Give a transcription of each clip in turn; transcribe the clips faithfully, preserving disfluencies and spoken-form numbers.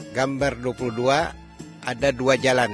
gambar dua puluh dua ada dua jalan.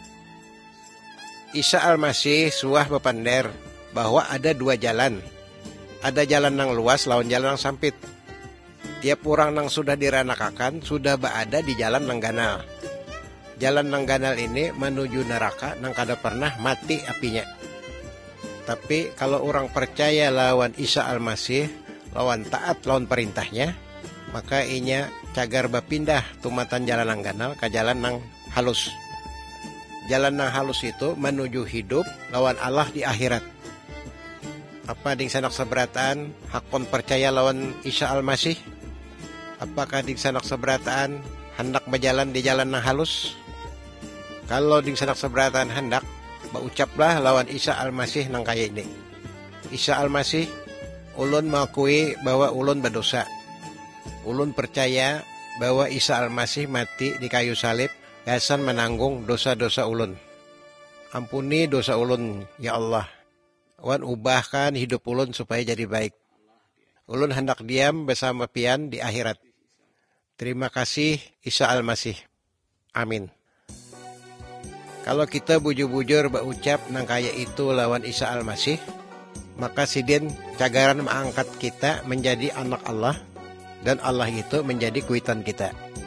Isa Al-Masih suah bepander bahwa ada dua jalan. Ada jalan nang luas lawan jalan nang sampit. Tiap orang nang sudah diranakakan sudah berada di jalan nang ganal. Jalan nang ganal ini menuju neraka nang kada pernah mati apinya. Tapi kalau orang percaya lawan Isa Al-Masih, lawan taat lawan perintahnya, maka inya cagar bapindah tumatan jalan nang ganal ke jalan nang halus. Jalan nang halus itu menuju hidup lawan Allah di akhirat. Apa ding sanak seberataan hakon percaya lawan Isa Al-Masih? Apakah ding sanak seberataan hendak berjalan di jalan nang halus? Kalau ding sanak seberataan hendak, berucaplah lawan Isa Al-Masih nang kaya ini. Isa Al-Masih, ulun mengakui bahwa ulun berdosa. Ulun percaya bahwa Isa Al-Masih mati di kayu salib gasan menanggung dosa-dosa ulun. Ampuni dosa ulun, ya Allah. Wan ubahkan hidup ulun supaya jadi baik. Ulun hendak diam bersama pian di akhirat. Terima kasih Isa Al-Masih. Amin. Kalau kita bujur-bujur berucap nang kaya itu lawan Isa Al-Masih, maka sidin cagaran mengangkat kita menjadi anak Allah, dan Allah itu menjadi kuitan kita.